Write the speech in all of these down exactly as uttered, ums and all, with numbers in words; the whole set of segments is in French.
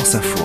France Info.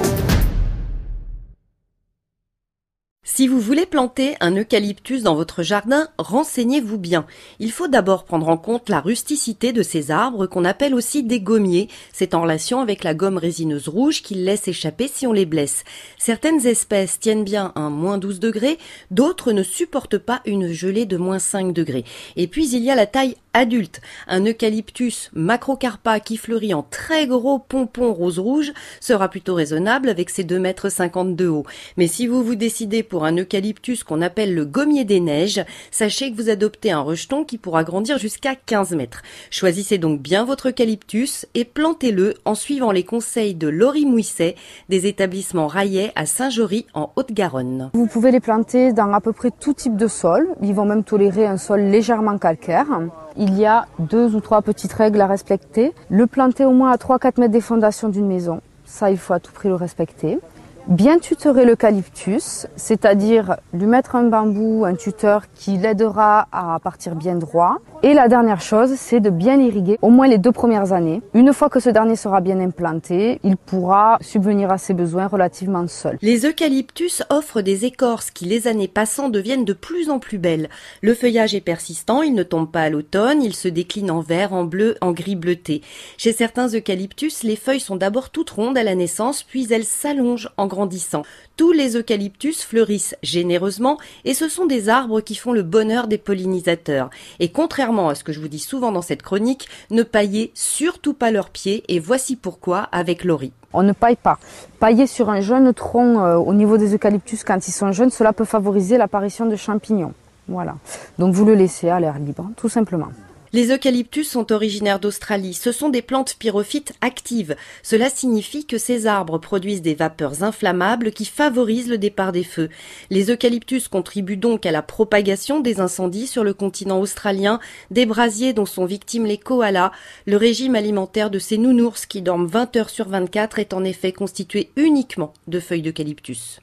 Si vous voulez planter un eucalyptus dans votre jardin, renseignez-vous bien. Il faut d'abord prendre en compte la rusticité de ces arbres qu'on appelle aussi des gommiers. C'est en relation avec la gomme résineuse rouge qu'ils laissent échapper si on les blesse. Certaines espèces tiennent bien un moins douze degrés, d'autres ne supportent pas une gelée de moins cinq degrés. Et puis il y a la taille adulte. Un eucalyptus macrocarpa qui fleurit en très gros pompons rose-rouge sera plutôt raisonnable avec ses deux mètres cinquante de haut. Mais si vous vous décidez pour un eucalyptus qu'on appelle le gommier des neiges, sachez que vous adoptez un rejeton qui pourra grandir jusqu'à quinze mètres. Choisissez donc bien votre eucalyptus et plantez-le en suivant les conseils de Laurie Mouisset des établissements Rayet à Saint-Jory en Haute-Garonne. Vous pouvez les planter dans à peu près tout type de sol. Ils vont même tolérer un sol légèrement calcaire. Il y a deux ou trois petites règles à respecter. Le planter au moins à trois à quatre mètres des fondations d'une maison. Ça, il faut à tout prix le respecter. Bien tutorer l'eucalyptus, c'est-à-dire lui mettre un bambou, un tuteur qui l'aidera à partir bien droit. Et la dernière chose, c'est de bien l'irriguer au moins les deux premières années. Une fois que ce dernier sera bien implanté, il pourra subvenir à ses besoins relativement seul. Les eucalyptus offrent des écorces qui, les années passant, deviennent de plus en plus belles. Le feuillage est persistant, il ne tombe pas à l'automne, il se décline en vert, en bleu, en gris bleuté. Chez certains eucalyptus, les feuilles sont d'abord toutes rondes à la naissance, puis elles s'allongent en grandissant. Tous les eucalyptus fleurissent généreusement et ce sont des arbres qui font le bonheur des pollinisateurs. Et contrairement à ce que je vous dis souvent dans cette chronique, ne paillez surtout pas leurs pieds et voici pourquoi avec Laurie. On ne paille pas. Pailler sur un jeune tronc euh, au niveau des eucalyptus quand ils sont jeunes, cela peut favoriser l'apparition de champignons. Voilà. Donc vous le laissez à l'air libre, tout simplement. Les eucalyptus sont originaires d'Australie. Ce sont des plantes pyrophytes actives. Cela signifie que ces arbres produisent des vapeurs inflammables qui favorisent le départ des feux. Les eucalyptus contribuent donc à la propagation des incendies sur le continent australien, des brasiers dont sont victimes les koalas. Le régime alimentaire de ces nounours qui dorment vingt heures sur vingt-quatre est en effet constitué uniquement de feuilles d'eucalyptus.